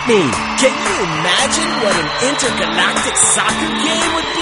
me. Can you imagine what an intergalactic soccer game would be?